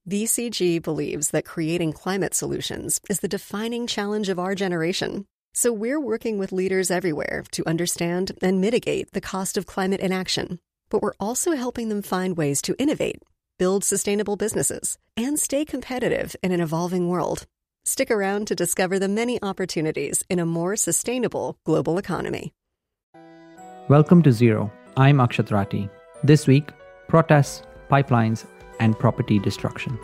BCG believes that creating climate solutions is the defining challenge of our generation. So we're working with leaders everywhere to understand and mitigate the cost of climate inaction. But we're also helping them find ways to innovate, build sustainable businesses, and stay competitive in an evolving world. Stick around to discover the many opportunities in a more sustainable global economy. Welcome to Zero. I'm Akshat Rathi. This week, protests, pipelines, and property destruction.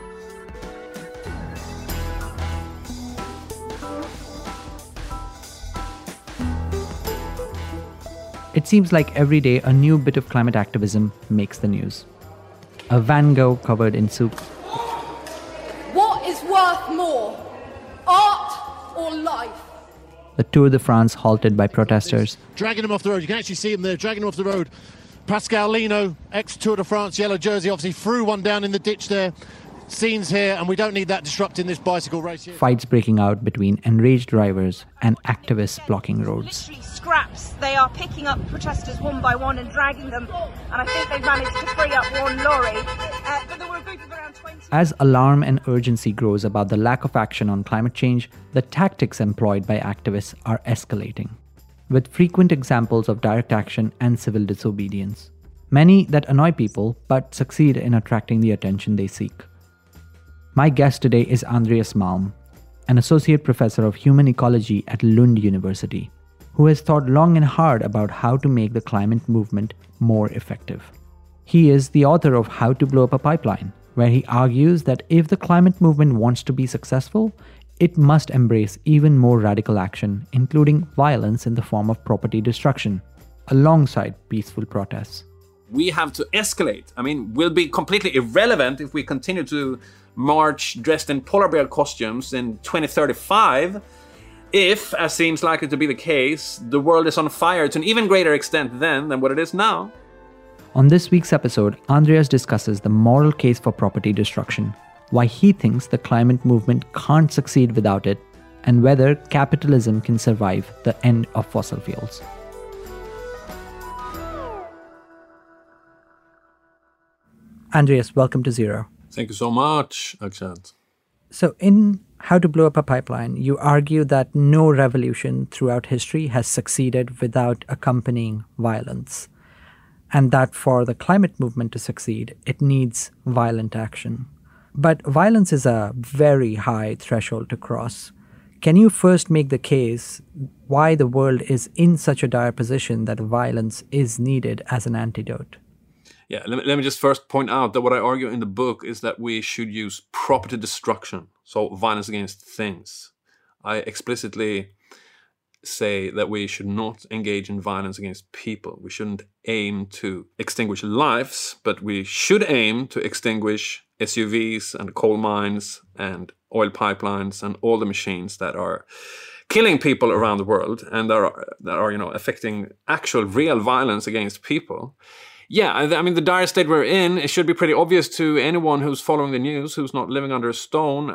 It seems like every day a new bit of climate activism makes the news. A Van Gogh covered in soup. What is worth more, art or life? The Tour de France halted by protesters. Dragging him off the road. You can actually see him there, dragging him off the road. Pascal Lino, ex-Tour de France yellow jersey, obviously threw one down in the ditch there. Scenes here, and we don't need that disrupting this bicycle race here. Fights breaking out between enraged drivers and activists blocking roads. Literally scraps. They are picking up protesters one by one and dragging them, and I think they've managed to free up one lorry. But there were a group of around 20. As alarm and urgency grows about the lack of action on climate change, the tactics employed by activists are escalating, with frequent examples of direct action and civil disobedience. Many that annoy people but succeed in attracting the attention they seek. My guest today is Andreas Malm, an associate professor of human ecology at Lund University, who has thought long and hard about how to make the climate movement more effective. He is the author of How to Blow Up a Pipeline, where he argues that if the climate movement wants to be successful, it must embrace even more radical action, including violence in the form of property destruction, alongside peaceful protests. We have to escalate. We'll be completely irrelevant if we continue to march dressed in polar bear costumes in 2035. If, as seems likely to be the case, the world is on fire to an even greater extent then than what it is now. On this week's episode, Andreas discusses the moral case for property destruction, why he thinks the climate movement can't succeed without it, and whether capitalism can survive the end of fossil fuels. Andreas, welcome to Zero. Thank you so much, Akshat. So in How to Blow Up a Pipeline, you argue that no revolution throughout history has succeeded without accompanying violence, and that for the climate movement to succeed, it needs violent action. But violence is a very high threshold to cross. Can you first make the case why the world is in such a dire position that violence is needed as an antidote? Yeah, let me just first point out that what I argue in the book is that we should use property destruction, so violence against things. I explicitly say that we should not engage in violence against people. We shouldn't aim to extinguish lives, but we should aim to extinguish SUVs and coal mines and oil pipelines and all the machines that are killing people around the world and that are affecting actual real violence against people. Yeah, the dire state we're in, it should be pretty obvious to anyone who's following the news, who's not living under a stone.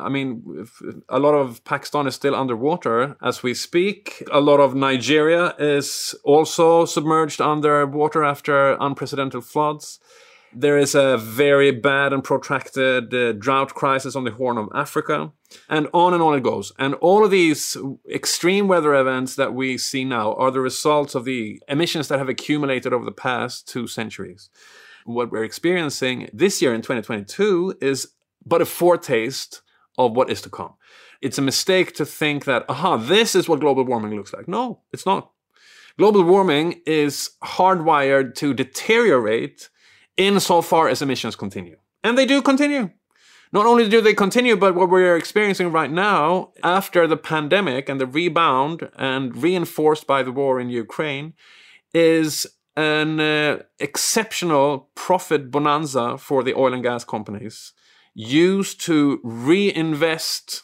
A lot of Pakistan is still underwater as we speak. A lot of Nigeria is also submerged under water after unprecedented floods. There is a very bad and protracted drought crisis on the Horn of Africa. And on it goes. And all of these extreme weather events that we see now are the results of the emissions that have accumulated over the past 2 centuries. What we're experiencing this year in 2022 is but a foretaste of what is to come. It's a mistake to think that, this is what global warming looks like. No, it's not. Global warming is hardwired to deteriorate insofar as emissions continue. And they do continue. Not only do they continue, but what we're experiencing right now, after the pandemic and the rebound and reinforced by the war in Ukraine, is an exceptional profit bonanza for the oil and gas companies, used to reinvest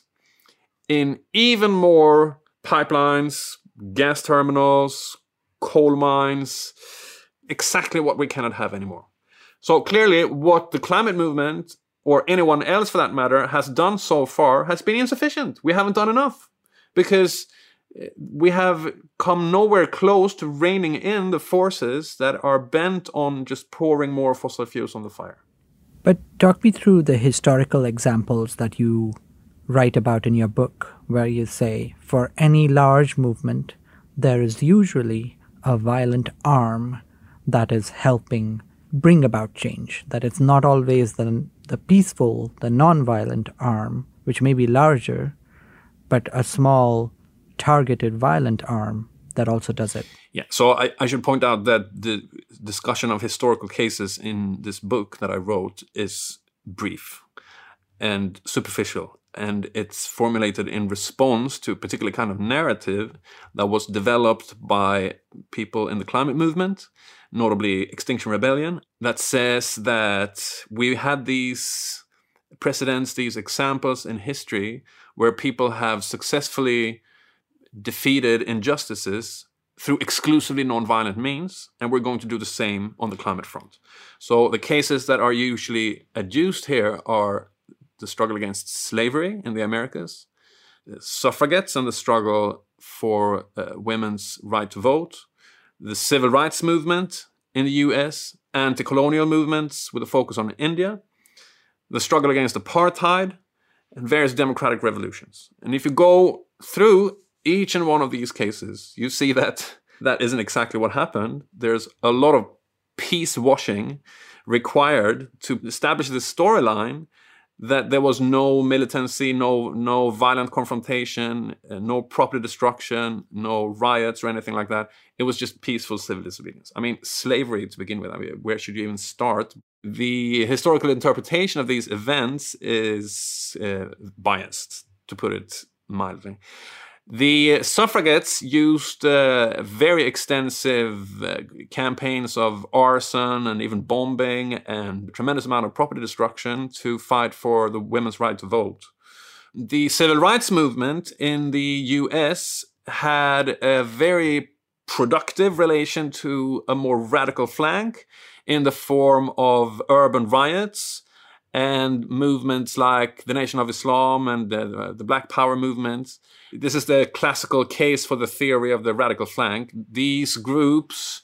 in even more pipelines, gas terminals, coal mines, exactly what we cannot have anymore. So clearly, what the climate movement, or anyone else for that matter, has done so far has been insufficient. We haven't done enough because we have come nowhere close to reining in the forces that are bent on just pouring more fossil fuels on the fire. But talk me through the historical examples that you write about in your book, where you say, for any large movement, there is usually a violent arm that is helping bring about change, that it's not always the peaceful, the non-violent arm, which may be larger, but a small, targeted, violent arm that also does it. Yeah, so I should point out that the discussion of historical cases in this book that I wrote is brief and superficial, and it's formulated in response to a particular kind of narrative that was developed by people in the climate movement, notably Extinction Rebellion, that says that we had these precedents, these examples in history where people have successfully defeated injustices through exclusively non-violent means, and we're going to do the same on the climate front. So the cases that are usually adduced here are the struggle against slavery in the Americas, the suffragettes and the struggle for women's right to vote, the civil rights movement in the US, anti-colonial movements with a focus on India, the struggle against apartheid, and various democratic revolutions. And if you go through each and one of these cases, you see that that isn't exactly what happened. There's a lot of peace washing required to establish this storyline that there was no militancy, no violent confrontation, no property destruction, no riots or anything like that. It was just peaceful civil disobedience. I mean, slavery to begin with. I mean, where should you even start? The historical interpretation of these events is biased, to put it mildly. The suffragettes used very extensive campaigns of arson and even bombing and a tremendous amount of property destruction to fight for the women's right to vote. The civil rights movement in the US had a very productive relation to a more radical flank in the form of urban riots and movements like the Nation of Islam and the Black Power movement. This is the classical case for the theory of the radical flank. These groups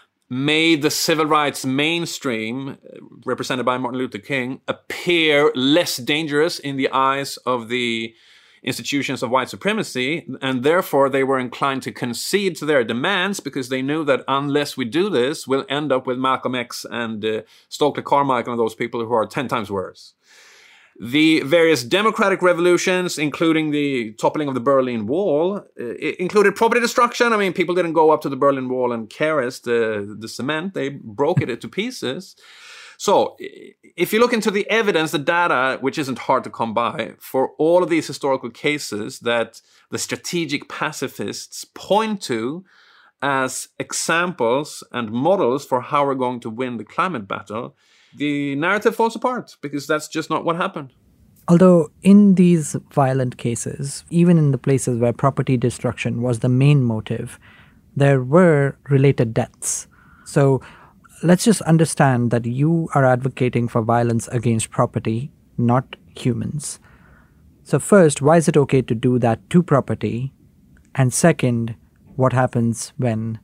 made the civil rights mainstream, represented by Martin Luther King, appear less dangerous in the eyes of the institutions of white supremacy, and therefore they were inclined to concede to their demands because they knew that unless we do this, we'll end up with Malcolm X and Stokely Carmichael and those people who are 10 times worse. The various democratic revolutions, including the toppling of the Berlin Wall, included property destruction. I mean, people didn't go up to the Berlin Wall and caress the cement. They broke it into pieces. So if you look into the evidence, the data, which isn't hard to come by, for all of these historical cases that the strategic pacifists point to as examples and models for how we're going to win the climate battle, the narrative falls apart because that's just not what happened. Although in these violent cases, even in the places where property destruction was the main motive, there were related deaths. So let's just understand that you are advocating for violence against property, not humans. So first, why is it okay to do that to property? And second, what happens when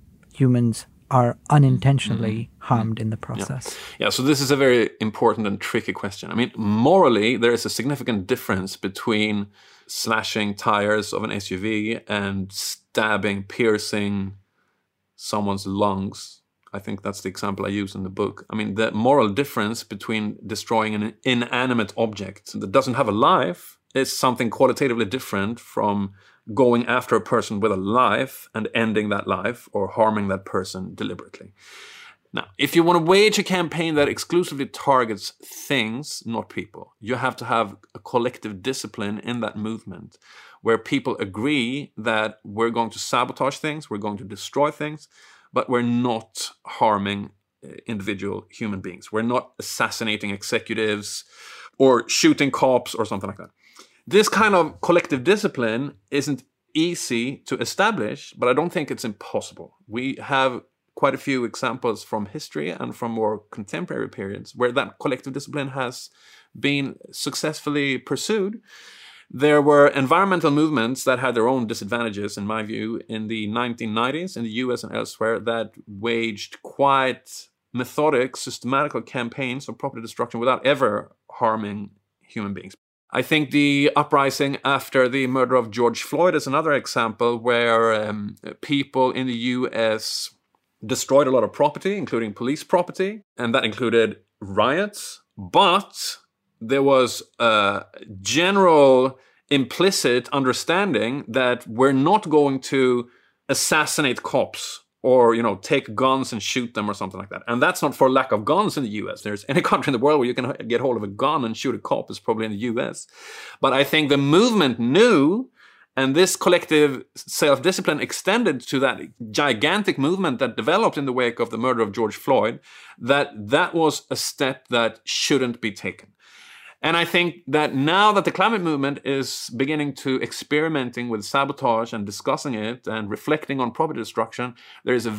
humans are unintentionally harmed in the process? Yeah, so this is a very important and tricky question. I mean, morally, there is a significant difference between slashing tires of an SUV and stabbing, piercing someone's lungs. I think that's the example I use in the book. I mean, the moral difference between destroying an inanimate object that doesn't have a life is something qualitatively different from going after a person with a life and ending that life or harming that person deliberately. Now, if you want to wage a campaign that exclusively targets things, not people, you have to have a collective discipline in that movement where people agree that we're going to sabotage things, we're going to destroy things, but we're not harming individual human beings. We're not assassinating executives or shooting cops or something like that. This kind of collective discipline isn't easy to establish, but I don't think it's impossible. We have quite a few examples from history and from more contemporary periods where that collective discipline has been successfully pursued. There were environmental movements that had their own disadvantages, in my view, in the 1990s in the US and elsewhere that waged quite methodic, systematical campaigns of property destruction without ever harming human beings. I think the uprising after the murder of George Floyd is another example where people in the US destroyed a lot of property, including police property, and that included riots. But there was a general implicit understanding that we're not going to assassinate cops or, take guns and shoot them or something like that. And that's not for lack of guns in the US. There's any country in the world where you can get hold of a gun and shoot a cop is probably in the US. But I think the movement knew, and this collective self-discipline extended to that gigantic movement that developed in the wake of the murder of George Floyd, that was a step that shouldn't be taken. And I think that now that the climate movement is beginning to experimenting with sabotage and discussing it and reflecting on property destruction, there is a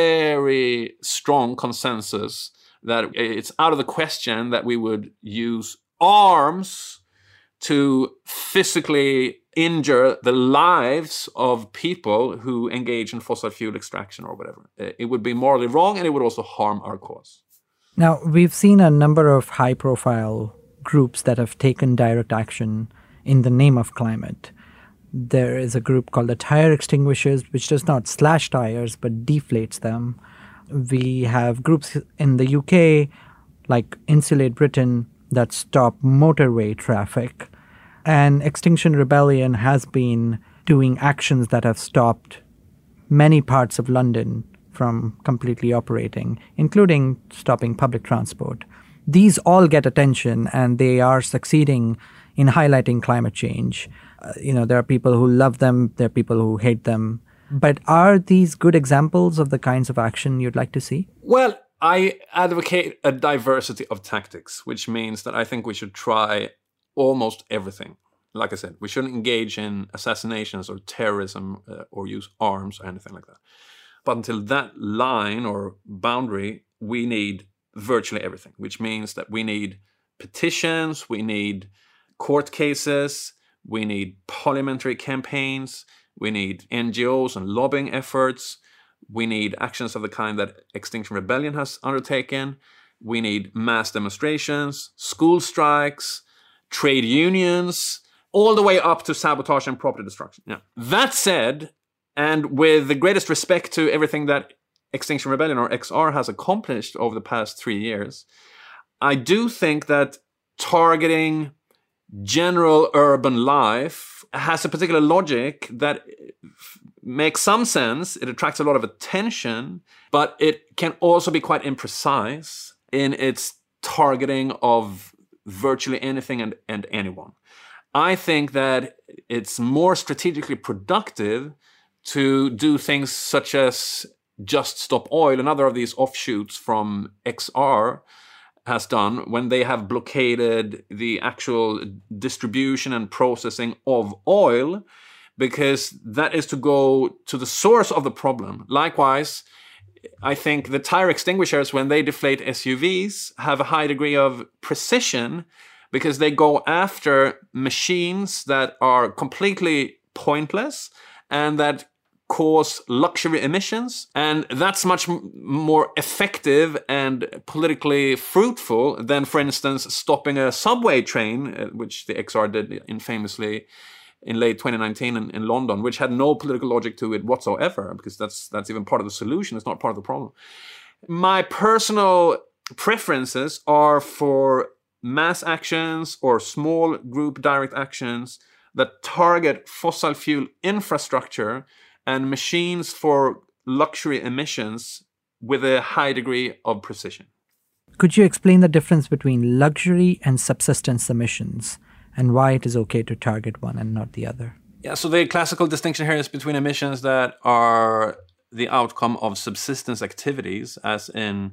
very strong consensus that it's out of the question that we would use arms to physically injure the lives of people who engage in fossil fuel extraction or whatever. It would be morally wrong, and it would also harm our cause. Now, we've seen a number of high-profile groups that have taken direct action in the name of climate. There is a group called the Tire Extinguishers, which does not slash tires, but deflates them. We have groups in the UK, like Insulate Britain, that stop motorway traffic. And Extinction Rebellion has been doing actions that have stopped many parts of London from completely operating, including stopping public transport. These all get attention, and they are succeeding in highlighting climate change. There are people who love them, there are people who hate them. But are these good examples of the kinds of action you'd like to see? Well, I advocate a diversity of tactics, which means that I think we should try almost everything. Like I said, we shouldn't engage in assassinations or terrorism or use arms or anything like that. But until that line or boundary, we need virtually everything, which means that we need petitions, we need court cases, we need parliamentary campaigns, we need NGOs and lobbying efforts, we need actions of the kind that Extinction Rebellion has undertaken, we need mass demonstrations, school strikes, trade unions, all the way up to sabotage and property destruction. Yeah. That said, and with the greatest respect to everything that Extinction Rebellion, or XR, has accomplished over the past 3 years, I do think that targeting general urban life has a particular logic that makes some sense. It attracts a lot of attention, but it can also be quite imprecise in its targeting of virtually anything and anyone. I think that it's more strategically productive to do things such as Just Stop Oil, another of these offshoots from XR, has done when they have blockaded the actual distribution and processing of oil, because that is to go to the source of the problem. Likewise, I think the tire extinguishers, when they deflate SUVs, have a high degree of precision because they go after machines that are completely pointless and that cause luxury emissions. And that's much more effective and politically fruitful than, for instance, stopping a subway train, which the XR did infamously in late 2019 in London, which had no political logic to it whatsoever, because that's even part of the solution. It's not part of the problem. My personal preferences are for mass actions or small group direct actions that target fossil fuel infrastructure and machines for luxury emissions with a high degree of precision. Could you explain the difference between luxury and subsistence emissions and why it is okay to target one and not the other? Yeah, so the classical distinction here is between emissions that are the outcome of subsistence activities, as in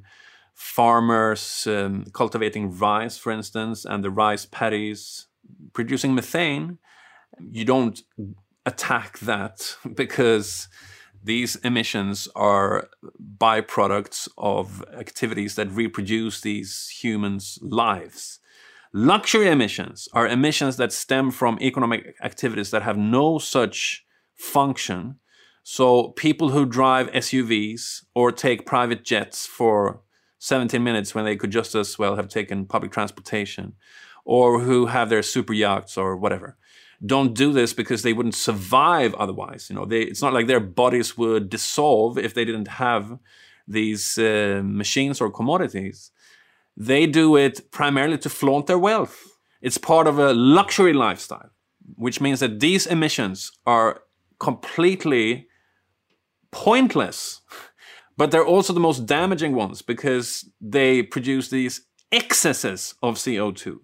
farmers cultivating rice, for instance, and the rice paddies producing methane. You don't attack that because these emissions are byproducts of activities that reproduce these humans' lives. Luxury emissions are emissions that stem from economic activities that have no such function. So people who drive SUVs or take private jets for 17 minutes when they could just as well have taken public transportation, or who have their super yachts or whatever, don't do this because they wouldn't survive otherwise. It's not like their bodies would dissolve if they didn't have these machines or commodities. They do it primarily to flaunt their wealth. It's part of a luxury lifestyle, which means that these emissions are completely pointless, but they're also the most damaging ones because they produce these excesses of CO2.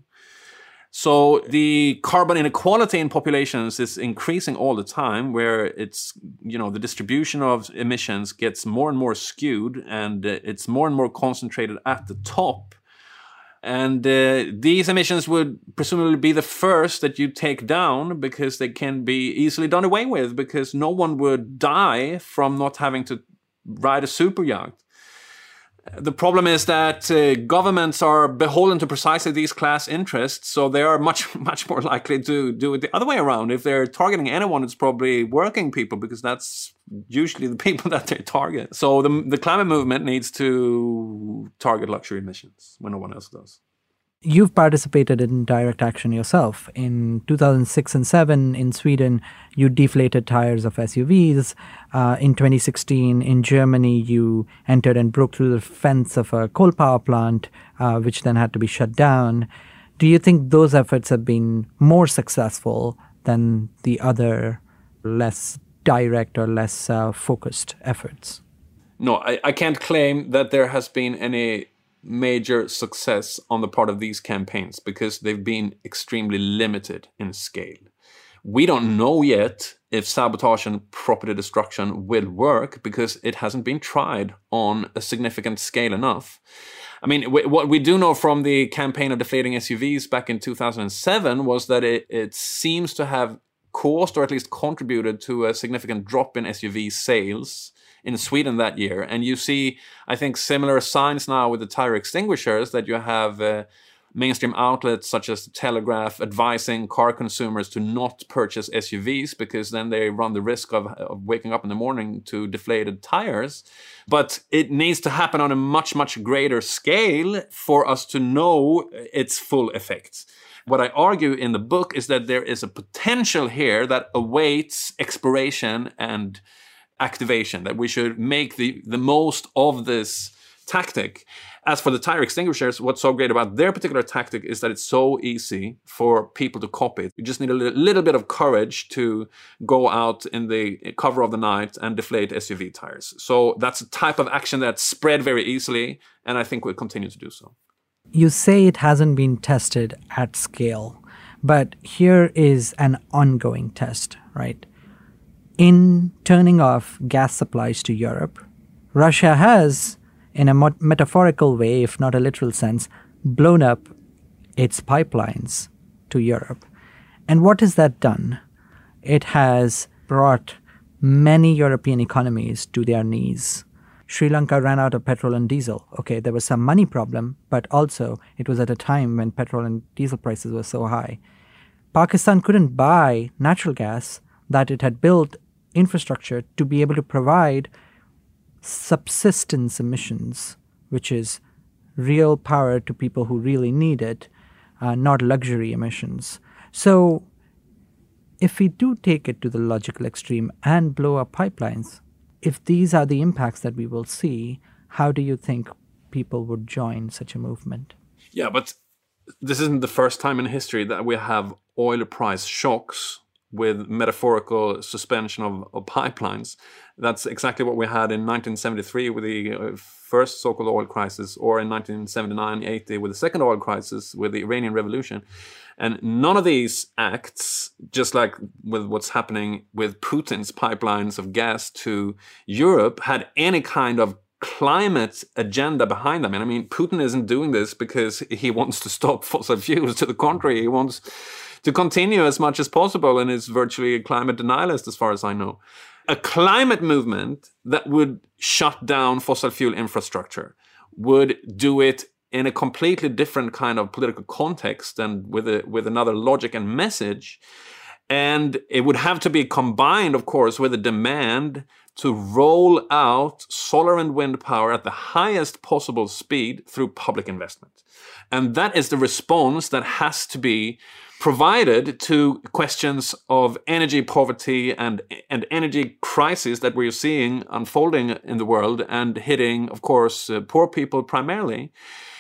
So the carbon inequality in populations is increasing all the time, where it's, the distribution of emissions gets more and more skewed, and it's more and more concentrated at the top. And these emissions would presumably be the first that you take down, because they can be easily done away with, because no one would die from not having to ride a super yacht. The problem is that governments are beholden to precisely these class interests, so they are much, much more likely to do it the other way around. If they're targeting anyone, it's probably working people, because that's usually the people that they target. So the climate movement needs to target luxury emissions when no one else does. You've participated in direct action yourself. In 2006 and 2007 in Sweden, you deflated tires of SUVs. In 2016 in Germany, you entered and broke through the fence of a coal power plant, which then had to be shut down. Do you think those efforts have been more successful than the other less direct or less focused efforts? No, I can't claim that there has been any major success on the part of these campaigns, because they've been extremely limited in scale. We don't know yet if sabotage and property destruction will work, because it hasn't been tried on a significant scale enough. I mean, what we do know from the campaign of deflating SUVs back in 2007 was that it seems to have caused, or at least contributed to, a significant drop in SUV sales in Sweden that year. And you see, I think, similar signs now with the tire extinguishers, that you have mainstream outlets such as the Telegraph advising car consumers to not purchase SUVs, because then they run the risk of waking up in the morning to deflated tires. But it needs to happen on a much, much greater scale for us to know its full effects. What I argue in the book is that there is a potential here that awaits exploration and activation, that we should make the most of this tactic. As for the tire extinguishers, what's so great about their particular tactic is that it's so easy for people to copy it. You just need a little bit of courage to go out in the cover of the night and deflate SUV tires. So that's a type of action that's spread very easily, and I think will continue to do so. You say it hasn't been tested at scale, but here is an ongoing test, right? In turning off gas supplies to Europe, Russia has, in a metaphorical way, if not a literal sense, blown up its pipelines to Europe. And what has that done? It has brought many European economies to their knees. Sri Lanka ran out of petrol and diesel. Okay, there was some money problem, but also it was at a time when petrol and diesel prices were so high. Pakistan couldn't buy natural gas that it had built infrastructure to be able to provide subsistence emissions, which is real power to people who really need it, not luxury emissions. So if we do take it to the logical extreme and blow up pipelines, if these are the impacts that we will see, how do you think people would join such a movement? Yeah, but this isn't the first time in history that we have oil price shocks with metaphorical suspension of pipelines. That's exactly what we had in 1973 with the first so-called oil crisis, or in 1979-80 with the second oil crisis with the Iranian Revolution. And none of these acts, just like with what's happening with Putin's pipelines of gas to Europe, had any kind of climate agenda behind them. And I mean, Putin isn't doing this because he wants to stop fossil fuels. To the contrary, he wants to continue as much as possible, and is virtually a climate denialist as far as I know. A climate movement that would shut down fossil fuel infrastructure would do it in a completely different kind of political context and with another logic and message. And it would have to be combined, of course, with a demand to roll out solar and wind power at the highest possible speed through public investment. And that is the response that has to be provided to questions of energy poverty and energy crisis that we're seeing unfolding in the world and hitting, of course, poor people primarily.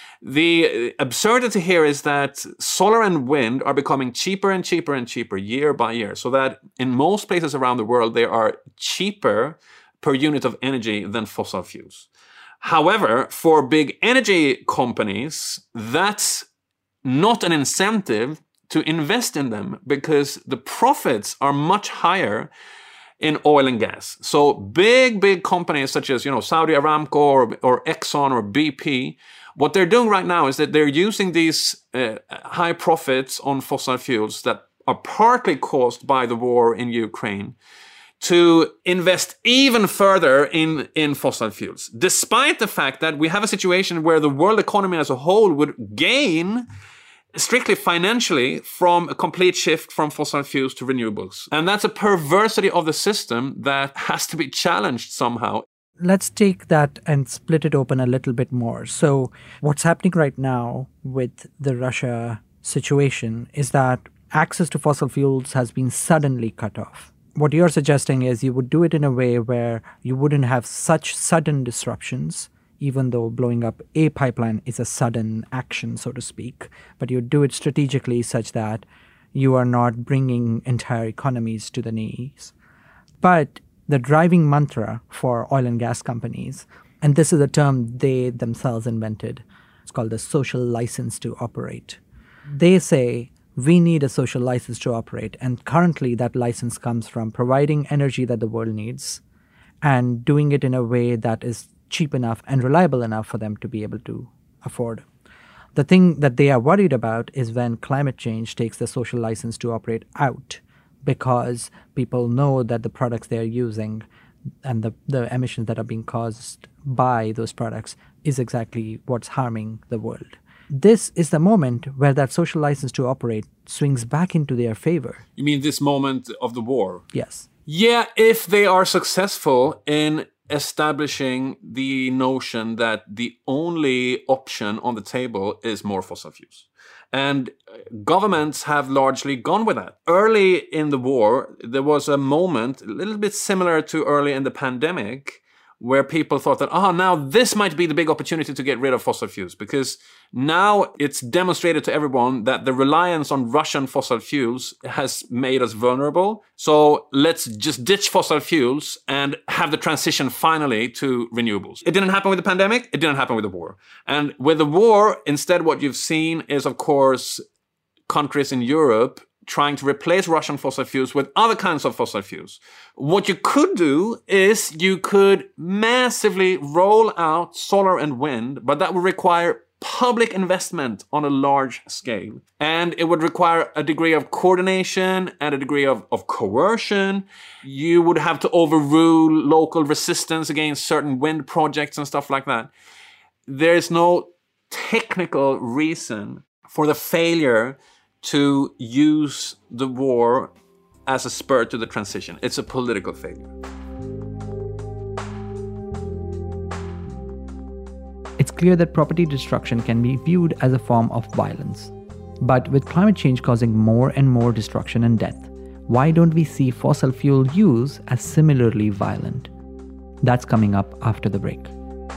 The absurdity here is that solar and wind are becoming cheaper and cheaper and cheaper year by year, so that in most places around the world, they are cheaper per unit of energy than fossil fuels. However, for big energy companies, that's not an incentive to invest in them because the profits are much higher in oil and gas. So big companies such as, Saudi Aramco or Exxon or BP, what they're doing right now is that they're using these high profits on fossil fuels that are partly caused by the war in Ukraine to invest even further in fossil fuels, despite the fact that we have a situation where the world economy as a whole would gain strictly financially from a complete shift from fossil fuels to renewables. And that's a perversity of the system that has to be challenged somehow. Let's take that and split it open a little bit more. So what's happening right now with the Russia situation is that access to fossil fuels has been suddenly cut off. What you're suggesting is you would do it in a way where you wouldn't have such sudden disruptions, even though blowing up a pipeline is a sudden action, so to speak. But you do it strategically such that you are not bringing entire economies to the knees. But the driving mantra for oil and gas companies, and this is a term they themselves invented, it's called the social license to operate. They say, we need a social license to operate. And currently that license comes from providing energy that the world needs and doing it in a way that is cheap enough and reliable enough for them to be able to afford. The thing that they are worried about is when climate change takes the social license to operate out, because people know that the products they are using and the emissions that are being caused by those products is exactly what's harming the world. This is the moment where that social license to operate swings back into their favor. You mean this moment of the war? Yes. Yeah, if they are successful in establishing the notion that the only option on the table is more fossil fuels. And governments have largely gone with that. Early in the war, there was a moment, a little bit similar to early in the pandemic, where people thought that, now this might be the big opportunity to get rid of fossil fuels, because now it's demonstrated to everyone that the reliance on Russian fossil fuels has made us vulnerable. So let's just ditch fossil fuels and have the transition finally to renewables. It didn't happen with the pandemic. It didn't happen with the war. And with the war, instead what you've seen is, of course, countries in Europe trying to replace Russian fossil fuels with other kinds of fossil fuels. What you could do is you could massively roll out solar and wind, but that would require public investment on a large scale. And it would require a degree of coordination and a degree of coercion. You would have to overrule local resistance against certain wind projects and stuff like that. There is no technical reason for the failure to use the war as a spur to the transition. It's a political failure. It's clear that property destruction can be viewed as a form of violence. But with climate change causing more and more destruction and death, why don't we see fossil fuel use as similarly violent? That's coming up after the break.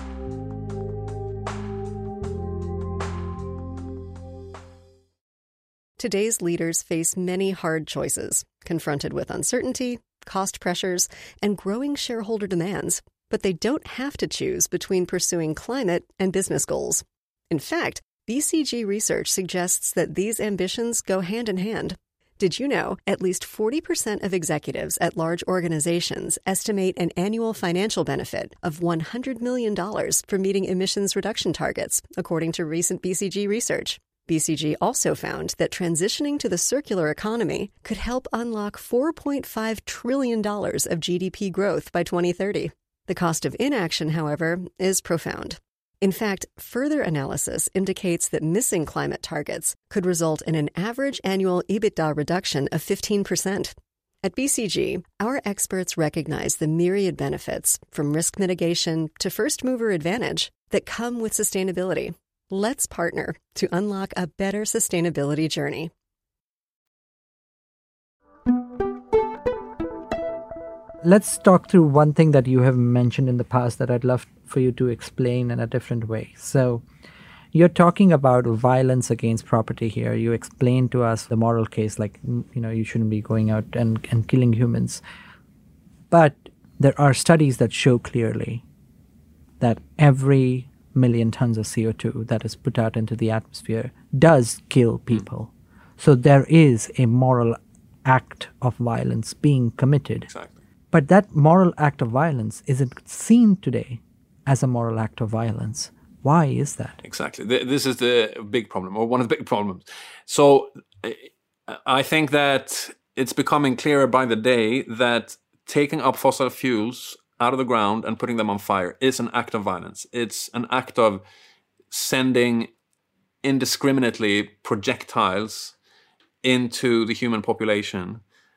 Today's leaders face many hard choices, confronted with uncertainty, cost pressures, and growing shareholder demands. But they don't have to choose between pursuing climate and business goals. In fact, BCG research suggests that these ambitions go hand in hand. Did you know at least 40% of executives at large organizations estimate an annual financial benefit of $100 million for meeting emissions reduction targets, according to recent BCG research? BCG also found that transitioning to the circular economy could help unlock $4.5 trillion of GDP growth by 2030. The cost of inaction, however, is profound. In fact, further analysis indicates that missing climate targets could result in an average annual EBITDA reduction of 15%. At BCG, our experts recognize the myriad benefits, from risk mitigation to first mover advantage, that come with sustainability. Let's partner to unlock a better sustainability journey. Let's talk through one thing that you have mentioned in the past that I'd love for you to explain in a different way. So you're talking about violence against property here. You explained to us the moral case, like, you shouldn't be going out and killing humans. But there are studies that show clearly that every million tons of CO2 that is put out into the atmosphere does kill people. So there is a moral act of violence being committed. Exactly. But that moral act of violence isn't seen today as a moral act of violence. Why is that? Exactly. This is the big problem, or one of the big problems. So I think that it's becoming clearer by the day that taking up fossil fuels out of the ground and putting them on fire is an act of violence. It's an act of sending indiscriminately projectiles into the human population,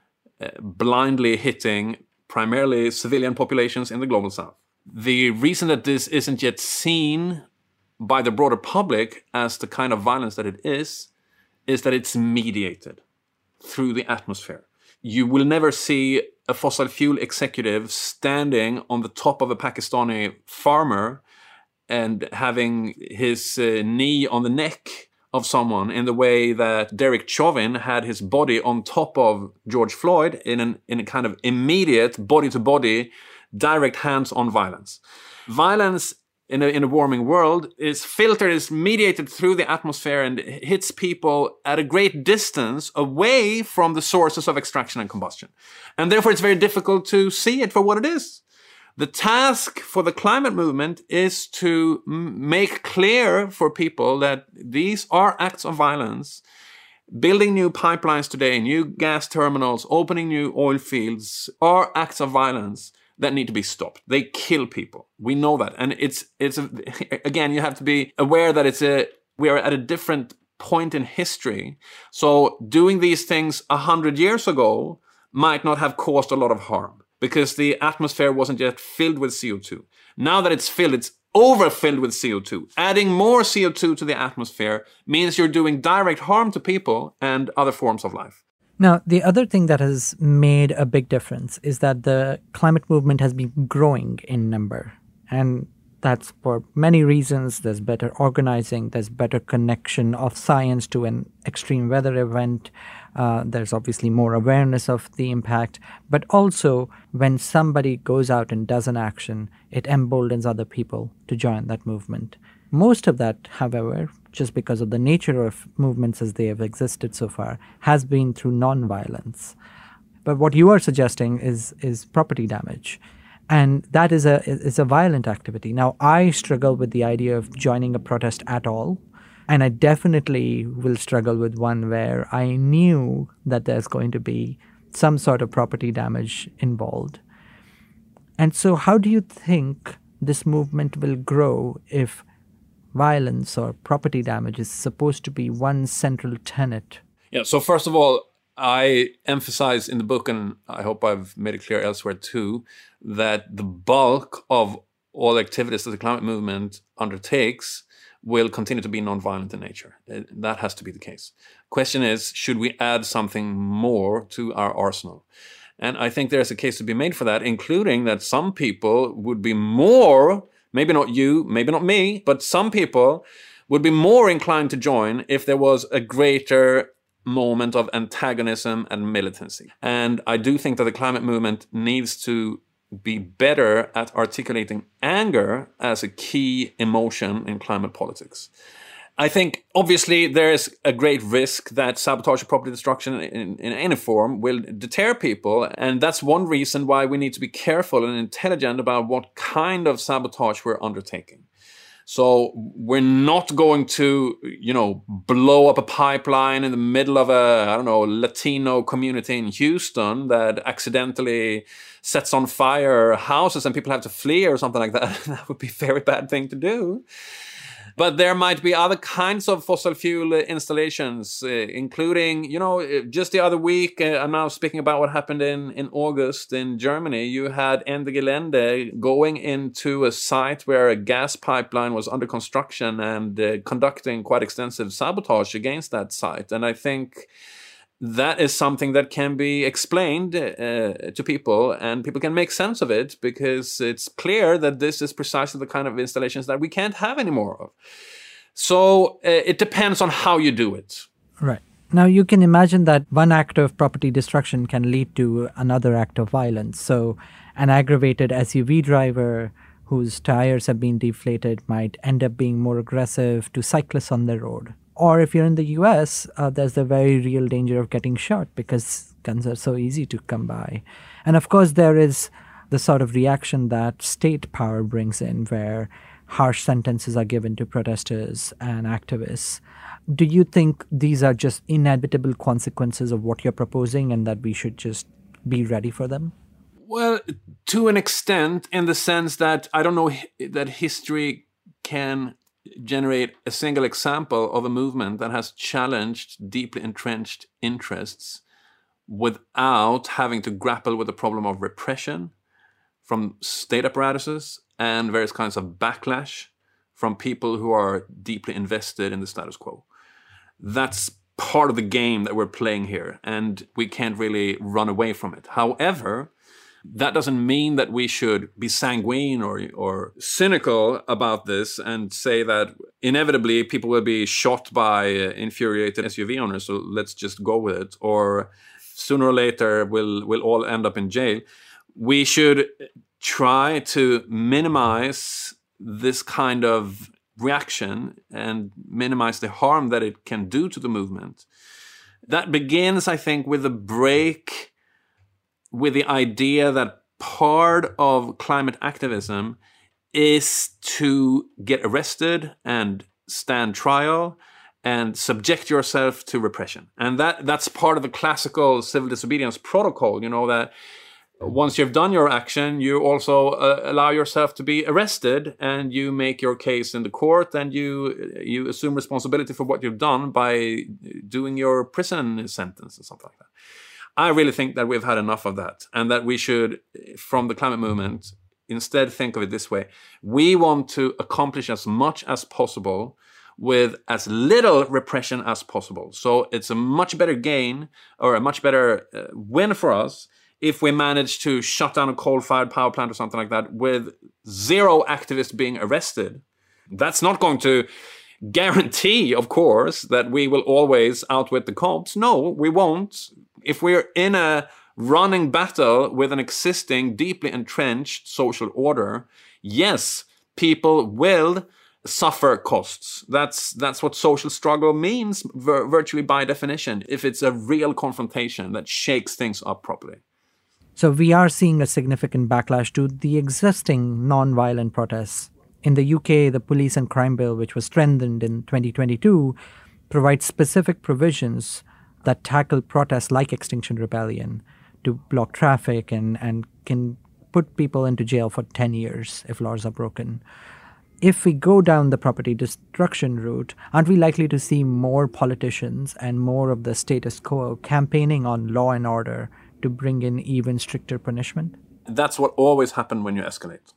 blindly hitting primarily civilian populations in the global south. The reason that this isn't yet seen by the broader public as the kind of violence that it is that it's mediated through the atmosphere. You will never see a fossil fuel executive standing on the top of a Pakistani farmer and having his knee on the neck of someone in the way that Derek Chauvin had his body on top of George Floyd in a kind of immediate body-to-body, direct hands-on violence. Violence in a warming world is filtered, is mediated through the atmosphere and hits people at a great distance away from the sources of extraction and combustion. And therefore it's very difficult to see it for what it is. The task for the climate movement is to make clear for people that these are acts of violence. Building new pipelines today, new gas terminals, opening new oil fields are acts of violence that need to be stopped. They kill people. We know that. And again, you have to be aware that we are at a different point in history. So doing these things 100 years ago might not have caused a lot of harm because the atmosphere wasn't yet filled with CO2. Now that it's filled, it's overfilled with CO2. Adding more CO2 to the atmosphere means you're doing direct harm to people and other forms of life. Now, the other thing that has made a big difference is that the climate movement has been growing in number. And that's for many reasons. There's better organizing, there's better connection of science to an extreme weather event. There's obviously more awareness of the impact. But also, when somebody goes out and does an action, it emboldens other people to join that movement. Most of that, however, just because of the nature of movements as they have existed so far, has been through non-violence. But what you are suggesting is property damage. And that is a violent activity. Now, I struggle with the idea of joining a protest at all. And I definitely will struggle with one where I knew that there's going to be some sort of property damage involved. And so how do you think this movement will grow if violence or property damage is supposed to be one central tenet? Yeah, so first of all, I emphasize in the book, and I hope I've made it clear elsewhere too, that the bulk of all activities that the climate movement undertakes will continue to be non-violent in nature. That has to be the case. Question is, should we add something more to our arsenal? And I think there's a case to be made for that, including that some people would be more, maybe not you, maybe not me, but some people would be more inclined to join if there was a greater moment of antagonism and militancy. And I do think that the climate movement needs to be better at articulating anger as a key emotion in climate politics. I think, obviously, there is a great risk that sabotage or property destruction in any form will deter people. And that's one reason why we need to be careful and intelligent about what kind of sabotage we're undertaking. So we're not going to, blow up a pipeline in the middle of a, Latino community in Houston that accidentally sets on fire houses and people have to flee or something like that. That would be a very bad thing to do. But there might be other kinds of fossil fuel installations, including, just the other week, I'm now speaking about what happened in August in Germany. You had Ende Gelände going into a site where a gas pipeline was under construction and conducting quite extensive sabotage against that site. And I think that is something that can be explained to people, and people can make sense of it, because it's clear that this is precisely the kind of installations that we can't have anymore of. So it depends on how you do it. Right. Now, you can imagine that one act of property destruction can lead to another act of violence. So an aggravated SUV driver whose tires have been deflated might end up being more aggressive to cyclists on the road. Or if you're in the US, there's the very real danger of getting shot because guns are so easy to come by. And of course, there is the sort of reaction that state power brings in, where harsh sentences are given to protesters and activists. Do you think these are just inevitable consequences of what you're proposing and that we should just be ready for them? Well, to an extent, in the sense that I don't know that history can generate a single example of a movement that has challenged deeply entrenched interests without having to grapple with the problem of repression from state apparatuses and various kinds of backlash from people who are deeply invested in the status quo. That's part of the game that we're playing here, and we can't really run away from it. However, that doesn't mean that we should be sanguine or cynical about this and say that inevitably people will be shot by infuriated SUV owners, so let's just go with it. Or sooner or later we'll all end up in jail. We should try to minimize this kind of reaction and minimize the harm that it can do to the movement. That begins, I think, with a break with the idea that part of climate activism is to get arrested and stand trial and subject yourself to repression. And that's part of the classical civil disobedience protocol, that once you've done your action, you also allow yourself to be arrested, and you make your case in the court, and you assume responsibility for what you've done by doing your prison sentence or something like that. I really think that we've had enough of that, and that we should, from the climate movement, instead think of it this way. We want to accomplish as much as possible with as little repression as possible. So it's a much better gain, or a much better win for us, if we manage to shut down a coal-fired power plant or something like that with zero activists being arrested. That's not going to guarantee, of course, that we will always outwit the cops. No, we won't. If we're in a running battle with an existing, deeply entrenched social order, yes, people will suffer costs. That's what social struggle means, virtually by definition, if it's a real confrontation that shakes things up properly. So we are seeing a significant backlash to the existing non-violent protests. In the UK, the Police and Crime Bill, which was strengthened in 2022, provides specific provisions that tackle protests like Extinction Rebellion to block traffic and can put people into jail for 10 years if laws are broken. If we go down the property destruction route, aren't we likely to see more politicians and more of the status quo campaigning on law and order to bring in even stricter punishment? That's what always happens when you escalate.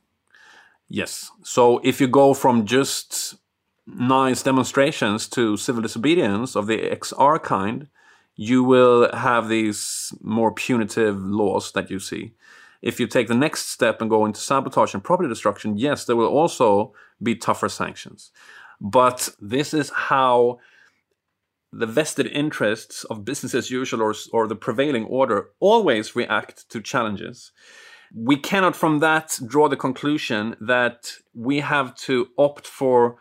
Yes. So if you go from just nice demonstrations to civil disobedience of the XR kind, you will have these more punitive laws that you see. If you take the next step and go into sabotage and property destruction, yes, there will also be tougher sanctions. But this is how the vested interests of business as usual or the prevailing order always react to challenges. We cannot from that draw the conclusion that we have to opt for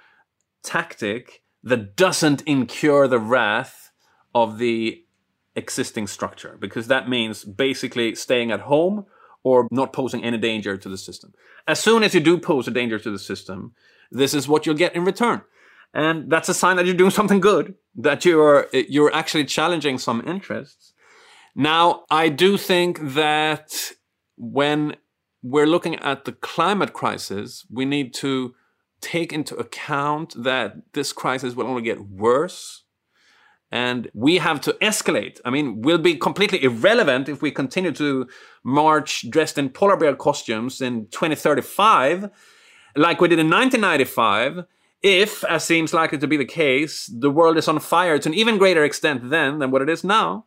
tactic that doesn't incur the wrath of the existing structure, because that means basically staying at home or not posing any danger to the system. As soon as you do pose a danger to the system, this is what you'll get in return. And that's a sign that you're doing something good, that you're actually challenging some interests. Now, I do think that when we're looking at the climate crisis, we need to take into account that this crisis will only get worse. And we have to escalate. I mean, we'll be completely irrelevant if we continue to march dressed in polar bear costumes in 2035, like we did in 1995, if, as seems likely to be the case, the world is on fire to an even greater extent then than what it is now.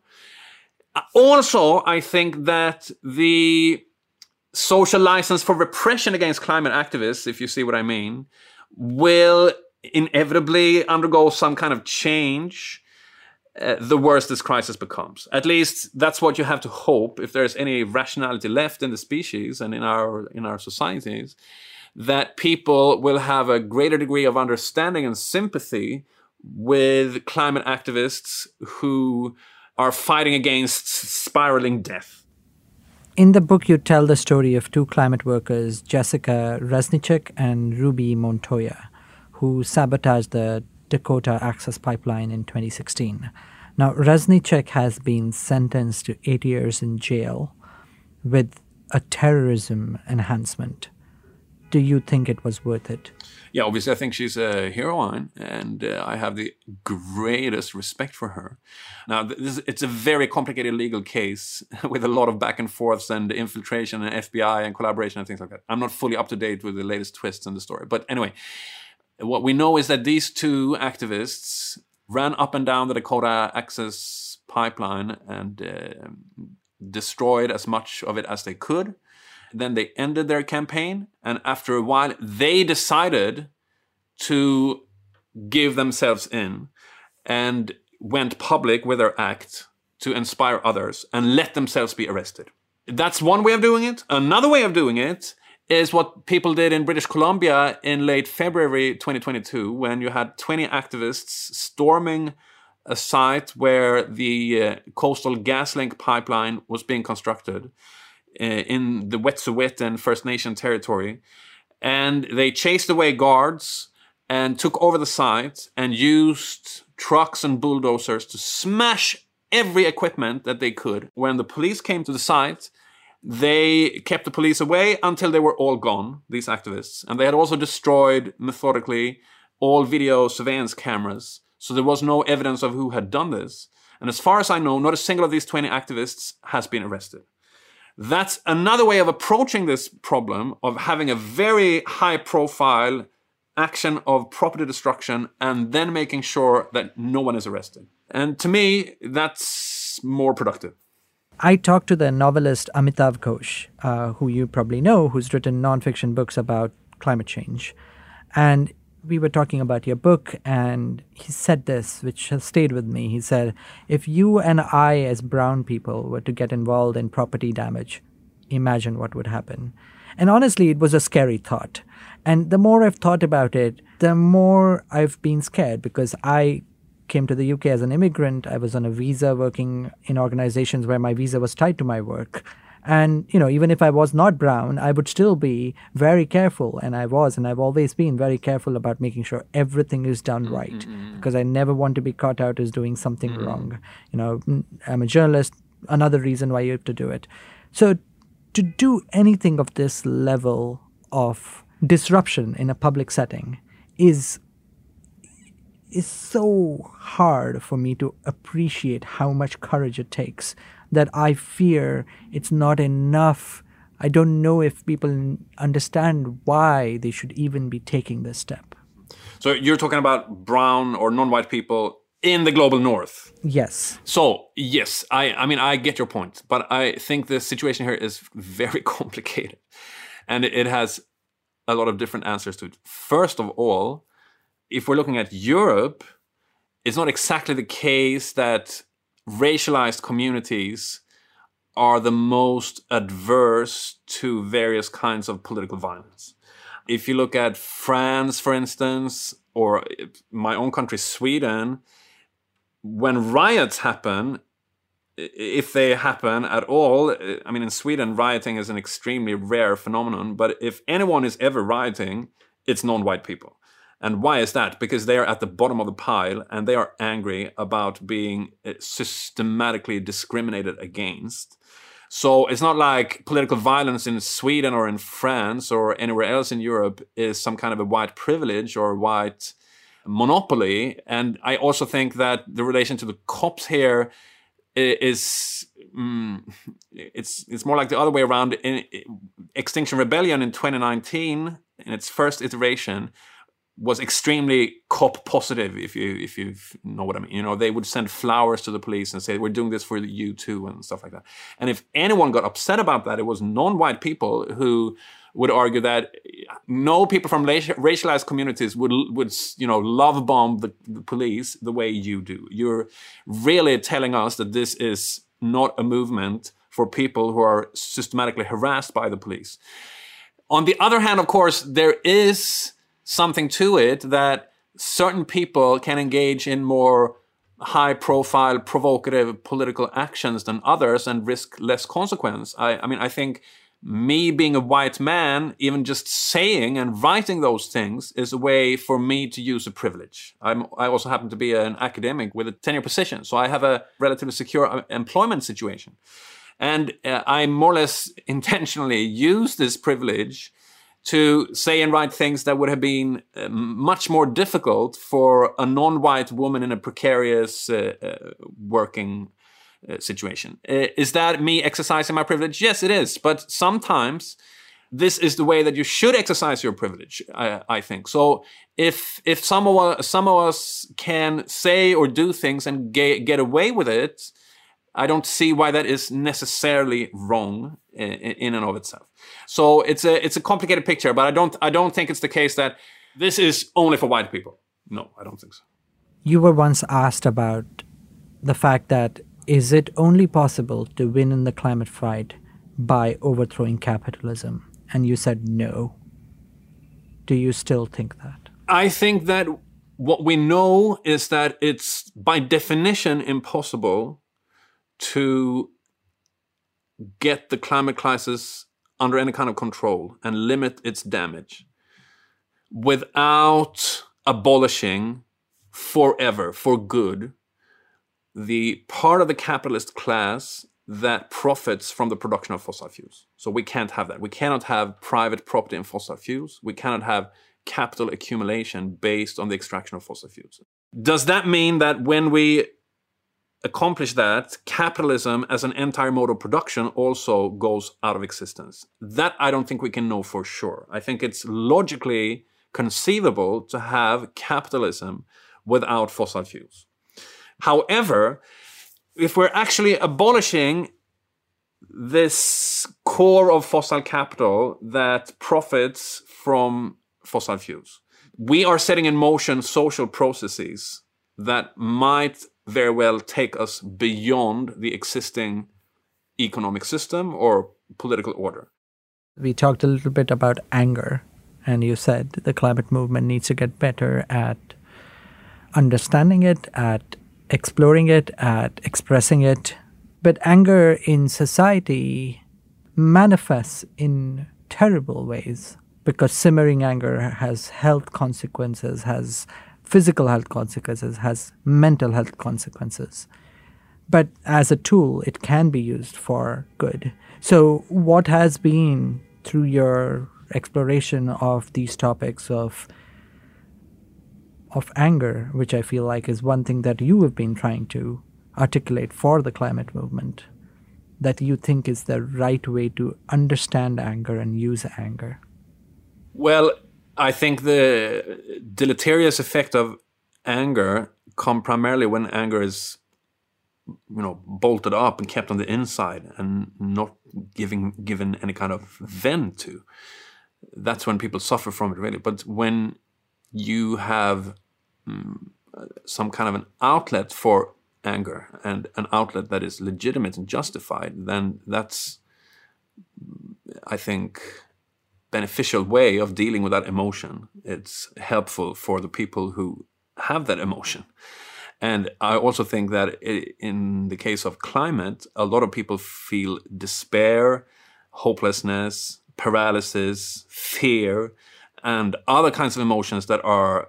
Also, I think that the social license for repression against climate activists, if you see what I mean, will inevitably undergo some kind of change the worse this crisis becomes. At least that's what you have to hope, if there's any rationality left in the species and in our societies, that people will have a greater degree of understanding and sympathy with climate activists who are fighting against spiraling death. In the book, you tell the story of two climate workers, Jessica Reznicek and Ruby Montoya, who sabotaged the Dakota Access Pipeline in 2016. Now, Reznicek has been sentenced to 8 years in jail with a terrorism enhancement. Do you think it was worth it? Yeah, obviously, I think she's a heroine, and I have the greatest respect for her. Now, it's a very complicated legal case with a lot of back and forths and infiltration and FBI and collaboration and things like that. I'm not fully up to date with the latest twists in the story. But anyway, what we know is that these two activists ran up and down the Dakota Access Pipeline and destroyed as much of it as they could. Then they ended their campaign, and after a while, they decided to give themselves in and went public with their act to inspire others and let themselves be arrested. That's one way of doing it. Another way of doing it is what people did in British Columbia in late February 2022, when you had 20 activists storming a site where the Coastal GasLink pipeline was being constructed in the Wet'suwet'en First Nation territory. And they chased away guards and took over the site and used trucks and bulldozers to smash every equipment that they could. When the police came to the site, they kept the police away until they were all gone, these activists. And they had also destroyed, methodically, all video surveillance cameras. So there was no evidence of who had done this. And as far as I know, not a single of these 20 activists has been arrested. That's another way of approaching this problem, of having a very high-profile action of property destruction and then making sure that no one is arrested. And to me, that's more productive. I talked to the novelist Amitav Ghosh, who you probably know, who's written nonfiction books about climate change. And we were talking about your book, and he said this, which has stayed with me. He said, if you and I as brown people were to get involved in property damage, imagine what would happen. And honestly, it was a scary thought. And the more I've thought about it, the more I've been scared, because I came to the UK as an immigrant. I was on a visa working in organizations where my visa was tied to my work. And, you know, even if I was not brown, I would still be very careful. And I've always been very careful about making sure everything is done right. Because I never want to be caught out as doing something wrong. You know, I'm a journalist, another reason why you have to do it. So to do anything of this level of disruption in a public setting is so hard for me to appreciate how much courage it takes, that I fear it's not enough. I don't know if people understand why they should even be taking this step. So you're talking about brown or non-white people in the global north? Yes. So, yes, I mean, I get your point, but I think the situation here is very complicated. And it has a lot of different answers to it. First of all, if we're looking at Europe, it's not exactly the case that racialized communities are the most adverse to various kinds of political violence. If you look at France, for instance, or my own country, Sweden, when riots happen, if they happen at all, I mean, in Sweden, rioting is an extremely rare phenomenon, but if anyone is ever rioting, it's non-white people. And why is that? Because they are at the bottom of the pile and they are angry about being systematically discriminated against. So it's not like political violence in Sweden or in France or anywhere else in Europe is some kind of a white privilege or white monopoly. And I also think that the relation to the cops here is it's more like the other way around. In Extinction Rebellion in 2019, in its first iteration, was extremely cop positive, if you know what I mean. You know, they would send flowers to the police and say, we're doing this for you too, and stuff like that. And if anyone got upset about that, it was non-white people who would argue that no people from racialized communities would love bomb the police the way you do. You're really telling us that this is not a movement for people who are systematically harassed by the police. On the other hand, of course, there is something to it that certain people can engage in more high-profile, provocative political actions than others and risk less consequence. I mean, I think me being a white man, even just saying and writing those things is a way for me to use a privilege. I also happen to be an academic with a tenure position, so I have a relatively secure employment situation. And I more or less intentionally use this privilege to say and write things that would have been much more difficult for a non-white woman in a precarious working situation. Is that me exercising my privilege? Yes, it is. But sometimes this is the way that you should exercise your privilege, I think. So if some of us can say or do things and get away with it, I don't see why that is necessarily wrong in and of itself. So it's a complicated picture, but I don't think it's the case that this is only for white people. No, I don't think so. You were once asked about the fact that is it only possible to win in the climate fight by overthrowing capitalism? And you said no. Do you still think that? I think that what we know is that it's by definition impossible to get the climate crisis under any kind of control and limit its damage without abolishing forever, for good, the part of the capitalist class that profits from the production of fossil fuels. So we can't have that. We cannot have private property in fossil fuels. We cannot have capital accumulation based on the extraction of fossil fuels. Does that mean that when we accomplish that, capitalism as an entire mode of production also goes out of existence? That I don't think we can know for sure. I think it's logically conceivable to have capitalism without fossil fuels. However, if we're actually abolishing this core of fossil capital that profits from fossil fuels, we are setting in motion social processes that might very well take us beyond the existing economic system or political order. We talked a little bit about anger, and you said the climate movement needs to get better at understanding it, at exploring it, at expressing it. But anger in society manifests in terrible ways because simmering anger has health consequences, has physical health consequences, has mental health consequences. But as a tool, it can be used for good. So what has been, through your exploration of these topics of anger, which I feel like is one thing that you have been trying to articulate for the climate movement, that you think is the right way to understand anger and use anger? Well, I think the deleterious effect of anger come primarily when anger is, bolted up and kept on the inside and not given any kind of vent to. That's when people suffer from it, really. But when you have some kind of an outlet for anger and an outlet that is legitimate and justified, then that's, I think, beneficial way of dealing with that emotion. It's helpful for the people who have that emotion. And I also think that in the case of climate, a lot of people feel despair, hopelessness, paralysis, fear, and other kinds of emotions that are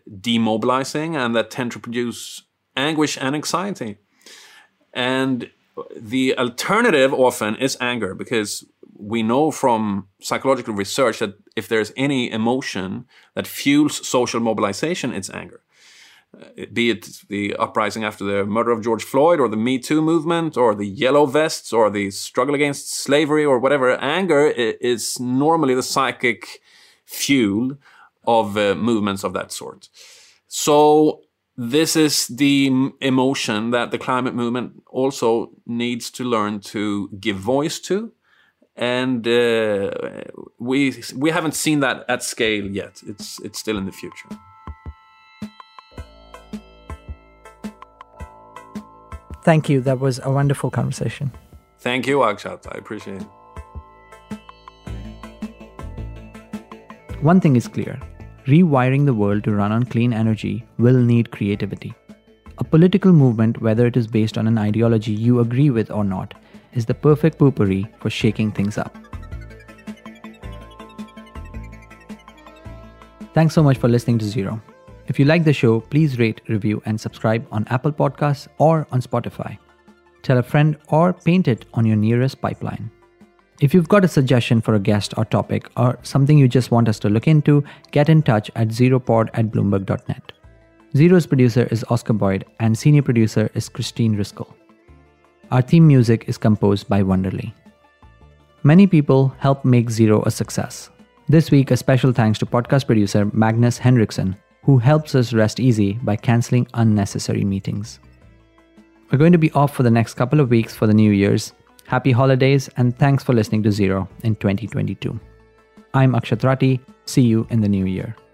demobilizing and that tend to produce anguish and anxiety. And The alternative often is anger, because we know from psychological research that if there's any emotion that fuels social mobilization, it's anger. Be it the uprising after the murder of George Floyd, or the Me Too movement, or the Yellow Vests, or the struggle against slavery, or whatever. Anger is normally the psychic fuel of movements of that sort. So this is the emotion that the climate movement also needs to learn to give voice to. And we haven't seen that at scale yet. It's still in the future. Thank you. That was a wonderful conversation. Thank you, Akshat. I appreciate it. One thing is clear. Rewiring the world to run on clean energy will need creativity. A political movement, whether it is based on an ideology you agree with or not, is the perfect potpourri for shaking things up. Thanks so much for listening to Zero. If you like the show, please rate, review, and subscribe on Apple Podcasts or on Spotify. Tell a friend or paint it on your nearest pipeline. If you've got a suggestion for a guest or topic, or something you just want us to look into, get in touch at zeropod@bloomberg.net. Zero's producer is Oscar Boyd, and senior producer is Christine Riskel. Our theme music is composed by Wonderly. Many people help make Zero a success. This week, a special thanks to podcast producer Magnus Henriksson, who helps us rest easy by cancelling unnecessary meetings. We're going to be off for the next couple of weeks for the New Year's. Happy holidays, and thanks for listening to Zero in 2022. I'm Akshat Rathi. See you in the new year.